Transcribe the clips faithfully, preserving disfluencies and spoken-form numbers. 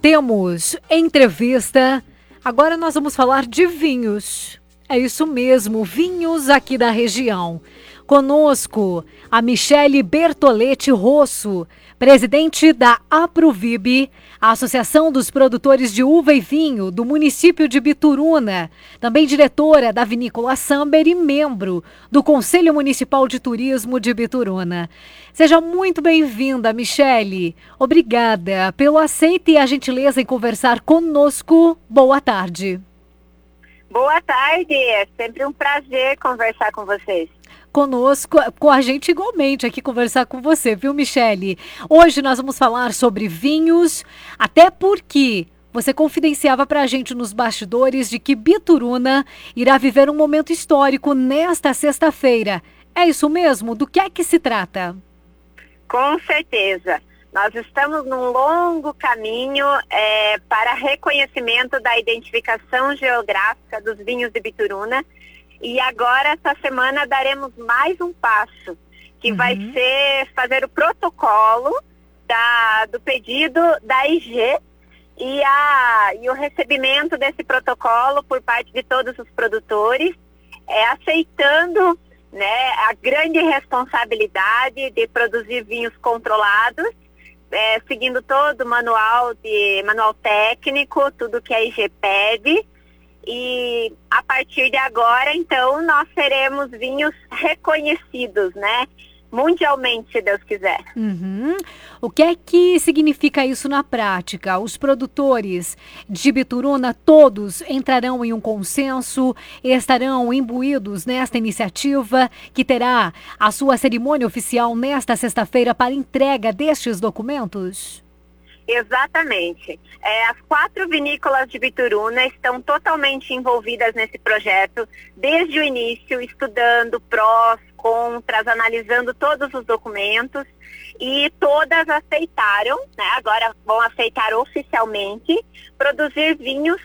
Temos entrevista. Agora nós vamos falar de vinhos. É isso mesmo, vinhos aqui da região. Conosco, a Michele Bertoletti Rosso, presidente da Apruvib, a Associação dos Produtores de Uva e Vinho do município de Bituruna, também diretora da Vinícola Samber e membro do Conselho Municipal de Turismo de Bituruna. Seja muito bem-vinda, Michele. Obrigada pelo aceite e a gentileza em conversar conosco. Boa tarde. Boa tarde, é sempre um prazer conversar com vocês. Conosco, com a gente igualmente aqui conversar com você, viu, Michele? Hoje nós vamos falar sobre vinhos, até porque você confidenciava para a gente nos bastidores de que Bituruna irá viver um momento histórico nesta sexta-feira. É isso mesmo? Do que é que se trata? Com certeza. Nós estamos num longo caminho é, para reconhecimento da identificação geográfica dos vinhos de Bituruna. E agora, essa semana, daremos mais um passo, que uhum. vai ser fazer o protocolo da, do pedido da I G e, a, e o recebimento desse protocolo por parte de todos os produtores, é, aceitando, né, a grande responsabilidade de produzir vinhos controlados, É, seguindo todo o manual, de, manual técnico, tudo que a I G pede. E a partir de agora, então, nós teremos vinhos reconhecidos, né? Mundialmente, se Deus quiser. Uhum. O que é que significa isso na prática? Os produtores de Bituruna, todos entrarão em um consenso e estarão imbuídos nesta iniciativa que terá a sua cerimônia oficial nesta sexta-feira para entrega destes documentos? Exatamente. É, as quatro vinícolas de Bituruna estão totalmente envolvidas nesse projeto desde o início, estudando prós, contras, analisando todos os documentos, e todas aceitaram, né, agora vão aceitar oficialmente, produzir vinhos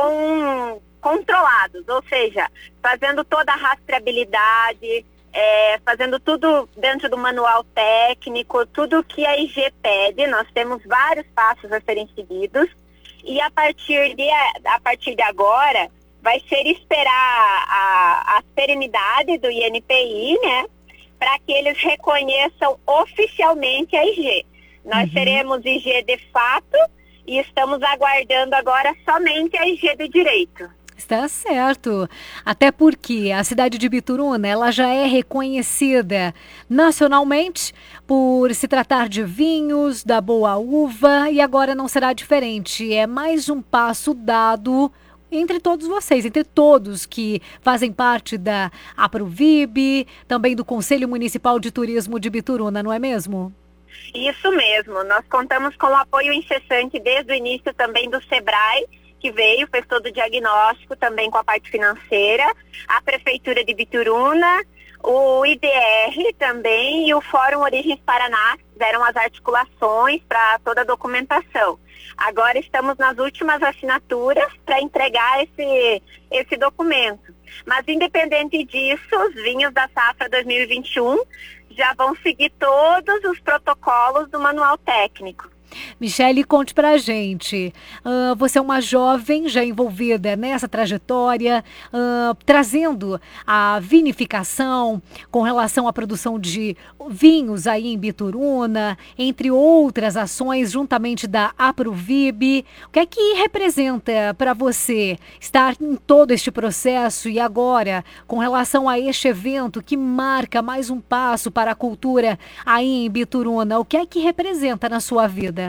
com controlados, ou seja, fazendo toda a rastreabilidade, É, fazendo tudo dentro do manual técnico, tudo que a I G pede. Nós temos vários passos a serem seguidos, e a partir de, a partir de agora vai ser esperar a, a serenidade do I N P I, né, para que eles reconheçam oficialmente a I G. Nós uhum. teremos I G de fato e estamos aguardando agora somente a I G de direito. Está certo, até porque a cidade de Bituruna, ela já é reconhecida nacionalmente por se tratar de vinhos, da boa uva, e agora não será diferente. É mais um passo dado entre todos vocês, entre todos que fazem parte da Apruvib, também do Conselho Municipal de Turismo de Bituruna, não é mesmo? Isso mesmo, nós contamos com o apoio incessante desde o início também do SEBRAE, que veio, fez todo o diagnóstico também com a parte financeira, a Prefeitura de Bituruna, o I D R também e o Fórum Origens Paraná fizeram as articulações para toda a documentação. Agora estamos nas últimas assinaturas para entregar esse, esse documento. Mas independente disso, os vinhos da safra dois mil e vinte e um já vão seguir todos os protocolos do manual técnico. Michele, conte pra gente, uh, você é uma jovem já envolvida nessa trajetória, uh, trazendo a vinificação com relação à produção de vinhos aí em Bituruna, entre outras ações juntamente da Apruvib. O que é que representa para você estar em todo este processo e agora com relação a este evento que marca mais um passo para a cultura aí em Bituruna? O que é que representa na sua vida?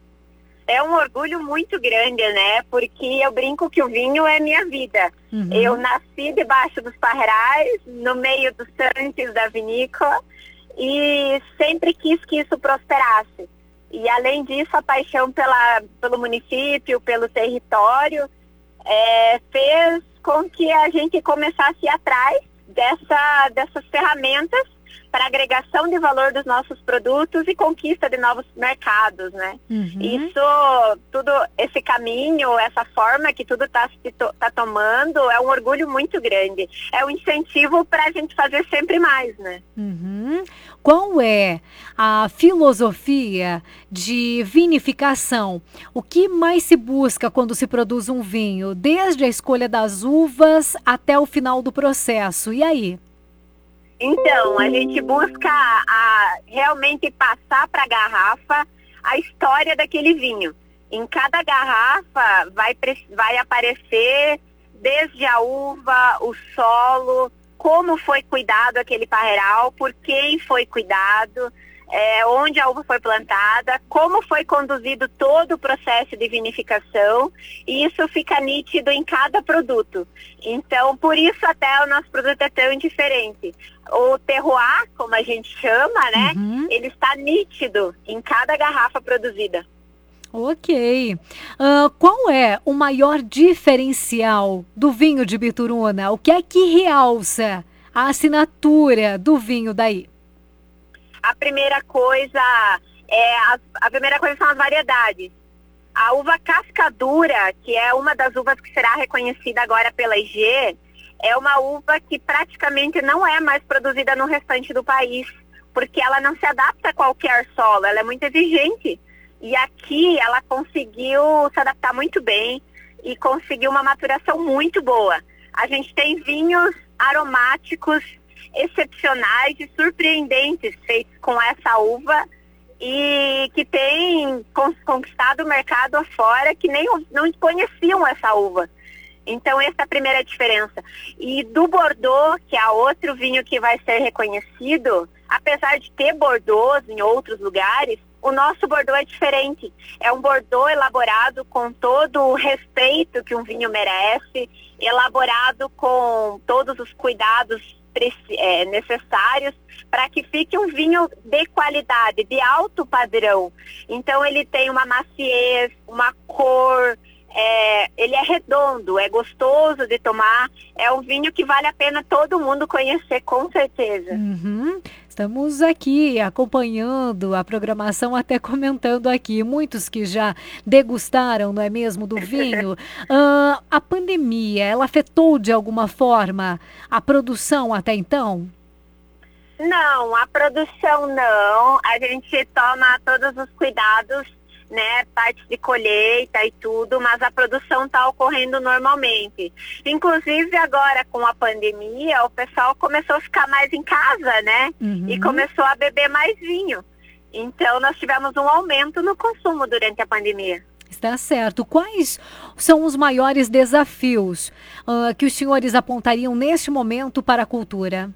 É um orgulho muito grande, né? Porque eu brinco que o vinho é minha vida. Uhum. Eu nasci debaixo dos parreirais, no meio dos tanques da vinícola, e sempre quis que isso prosperasse. E além disso, a paixão pela, pelo município, pelo território, é, fez com que a gente começasse a ir atrás dessa, dessas ferramentas para agregação de valor dos nossos produtos e conquista de novos mercados, né? Uhum. Isso, tudo, esse caminho, essa forma que tudo está tá tomando é um orgulho muito grande. É um incentivo para a gente fazer sempre mais, né? Uhum. Qual é a filosofia de vinificação? O que mais se busca quando se produz um vinho? Desde a escolha das uvas até o final do processo. E aí? Então, a gente busca a, realmente passar para a garrafa a história daquele vinho. Em cada garrafa vai, vai aparecer desde a uva, o solo, como foi cuidado aquele parreiral, por quem foi cuidado, é, onde a uva foi plantada, como foi conduzido todo o processo de vinificação, e isso fica nítido em cada produto. Então, por isso até o nosso produto é tão diferente. O terroir, como a gente chama, né, uhum. ele está nítido em cada garrafa produzida. Ok. Uh, qual é o maior diferencial do vinho de Bituruna? O que é que realça a assinatura do vinho daí? A primeira coisa é a, a primeira coisa são as variedades. A uva cascadura, que é uma das uvas que será reconhecida agora pela I G, é uma uva que praticamente não é mais produzida no restante do país, porque ela não se adapta a qualquer solo, ela é muito exigente. E aqui ela conseguiu se adaptar muito bem e conseguiu uma maturação muito boa. A gente tem vinhos aromáticos excepcionais e surpreendentes feitos com essa uva e que tem conquistado o mercado afora que nem não conheciam essa uva. Então essa é a primeira diferença. E do Bordeaux, que é outro vinho que vai ser reconhecido, apesar de ter Bordeaux em outros lugares, o nosso Bordeaux é diferente. É um Bordeaux elaborado com todo o respeito que um vinho merece, elaborado com todos os cuidados é, necessários para que fique um vinho de qualidade, de alto padrão. Então ele tem uma maciez, uma cor, é, ele é redondo, é gostoso de tomar, é um vinho que vale a pena todo mundo conhecer, com certeza. Uhum. Estamos aqui acompanhando a programação, até comentando aqui, muitos que já degustaram, não é mesmo, do vinho. uh, a pandemia, ela afetou de alguma forma a produção até então? Não, a produção não. A gente toma todos os cuidados, né, parte de colheita e tudo, mas a produção está ocorrendo normalmente. Inclusive agora com a pandemia, o pessoal começou a ficar mais em casa, né, uhum. e começou a beber mais vinho. Então nós tivemos um aumento no consumo durante a pandemia. Está certo. Quais são os maiores desafios uh, que os senhores apontariam neste momento para a cultura?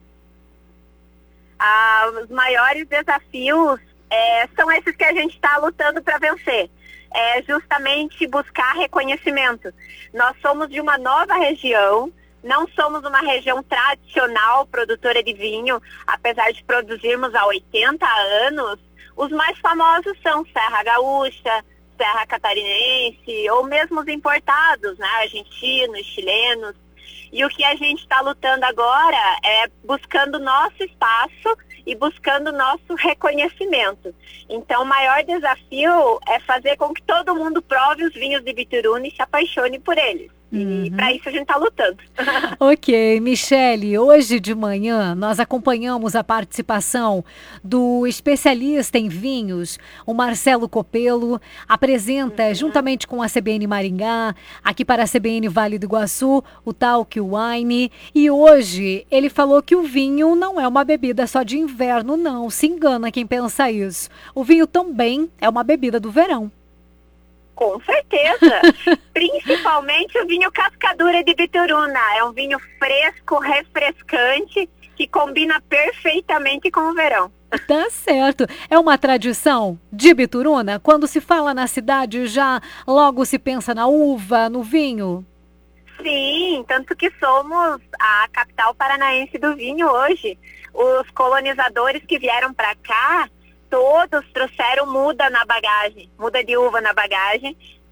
Ah, os maiores desafios É, são esses que a gente está lutando para vencer. É justamente buscar reconhecimento. Nós somos de uma nova região, não somos uma região tradicional produtora de vinho, apesar de produzirmos há oitenta anos. Os mais famosos são Serra Gaúcha, Serra Catarinense, ou mesmo os importados, né, argentinos, chilenos. E o que a gente está lutando agora é buscando nosso espaço e buscando nosso reconhecimento. Então, o maior desafio é fazer com que todo mundo prove os vinhos de Bituruna e se apaixone por eles. Uhum. E para isso a gente está lutando. Ok, Michele, hoje de manhã nós acompanhamos a participação do especialista em vinhos, o Marcelo Copelo, apresenta uhum. juntamente com a C B N Maringá, aqui para a C B N Vale do Iguaçu, o Talk Wine, e hoje ele falou que o vinho não é uma bebida só de inverno, não, se engana quem pensa isso. O vinho também é uma bebida do verão. Com certeza, principalmente o vinho Cascadura de Bituruna, é um vinho fresco, refrescante, que combina perfeitamente com o verão. Tá certo, é uma tradição de Bituruna, quando se fala na cidade já logo se pensa na uva, no vinho? Sim, tanto que somos a capital paranaense do vinho hoje. Os colonizadores que vieram para cá, todos trouxeram muda na bagagem, muda de uva na bagagem,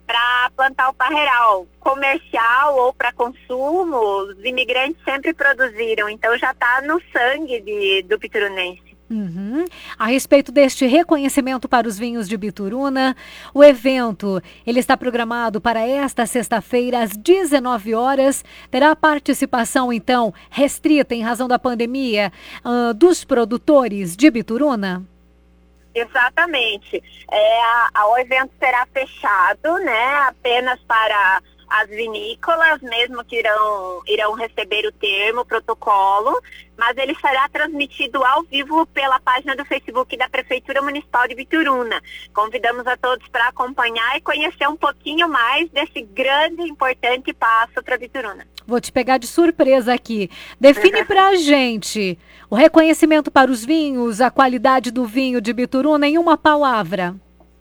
para plantar o parreiral. Comercial ou para consumo, os imigrantes sempre produziram, então já está no sangue de, do biturunense. Uhum. A respeito deste reconhecimento para os vinhos de Bituruna, o evento ele está programado para esta sexta-feira às dezenove horas. Terá participação, então, restrita em razão da pandemia uh, dos produtores de Bituruna? Exatamente. É, a, a, o evento será fechado, né, apenas para as vinícolas, mesmo que irão, irão receber o termo, o protocolo, mas ele será transmitido ao vivo pela página do Facebook da Prefeitura Municipal de Bituruna. Convidamos a todos para acompanhar e conhecer um pouquinho mais desse grande e importante passo para Bituruna. Vou te pegar de surpresa aqui. Define para a gente o reconhecimento para os vinhos, a qualidade do vinho de Bituruna em uma palavra.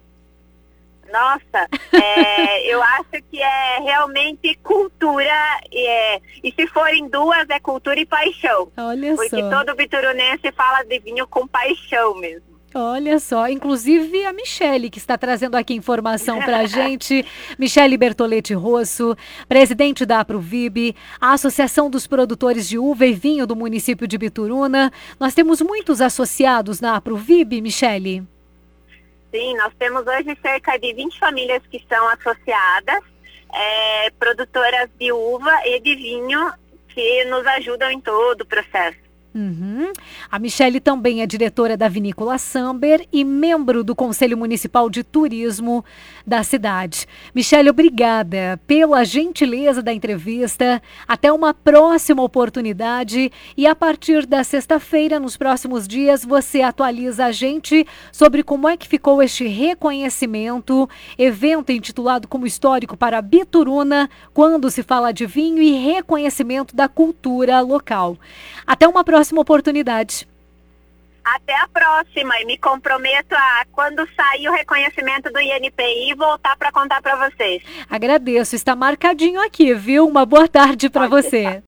Nossa, é, eu acho que é realmente cultura, é, e se forem duas, é cultura e paixão. Olha porque só. todo biturunense fala de vinho com paixão mesmo. Olha só, inclusive a Michele, que está trazendo aqui informação para a gente. Michele Bertoletti Rosso, presidente da Apruvib, a Associação dos Produtores de Uva e Vinho do município de Bituruna. Nós temos muitos associados na Apruvib, Michele? Sim, nós temos hoje cerca de vinte famílias que são associadas, é, produtoras de uva e de vinho, que nos ajudam em todo o processo. Uhum. A Michele também é diretora da Vinícola Samber e membro do Conselho Municipal de Turismo da cidade. Michele, obrigada pela gentileza da entrevista. Até uma próxima oportunidade. E a partir da sexta-feira, nos próximos dias, você atualiza a gente sobre como é que ficou este reconhecimento, evento intitulado como Histórico para Bituruna, quando se fala de vinho e reconhecimento da cultura local. Até uma próxima oportunidade. Até a próxima, e me comprometo a, quando sair o reconhecimento do I N P I, voltar para contar para vocês. Agradeço, está marcadinho aqui, viu? Uma boa tarde para você.